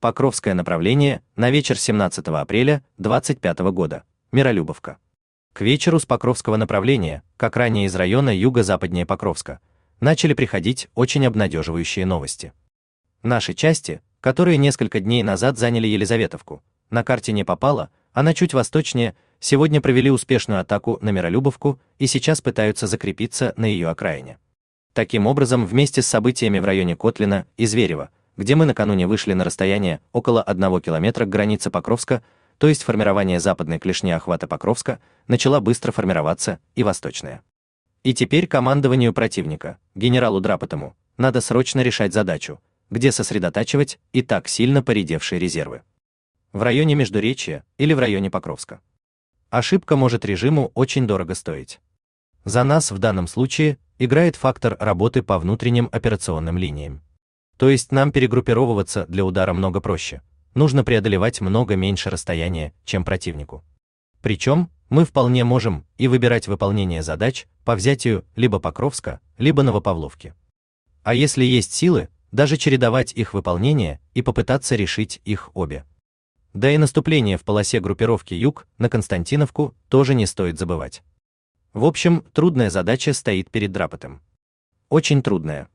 Покровское направление на вечер 17 апреля 25 года. Миролюбовка. К вечеру с Покровского направления, как ранее из района юго-западнее Покровска, начали приходить очень обнадеживающие новости. Наши части, которые несколько дней назад заняли Елизаветовку, на карте не попало, она чуть восточнее, сегодня провели успешную атаку на Миролюбовку и сейчас пытаются закрепиться на ее окраине. Таким образом, вместе с событиями в районе Котлина и Зверева, где мы накануне вышли на расстояние около 1 километра к границе Покровска, то есть формирование западной клешни охвата Покровска, начала быстро формироваться и восточная. И теперь командованию противника, генералу Драпотому, надо срочно решать задачу, где сосредотачивать и так сильно поредевшие резервы. В районе Междуречья или в районе Покровска. Ошибка может режиму очень дорого стоить. За нас в данном случае играет фактор работы по внутренним операционным линиям. То есть нам перегруппировываться для удара много проще. Нужно преодолевать много меньше расстояния, чем противнику. Причем мы вполне можем и выбирать выполнение задач по взятию либо Покровска, либо Новопавловки. А если есть силы, даже чередовать их выполнение и попытаться решить их обе. Да и наступление в полосе группировки Юг на Константиновку тоже не стоит забывать. В общем, трудная задача стоит перед Драпотом. Очень трудная.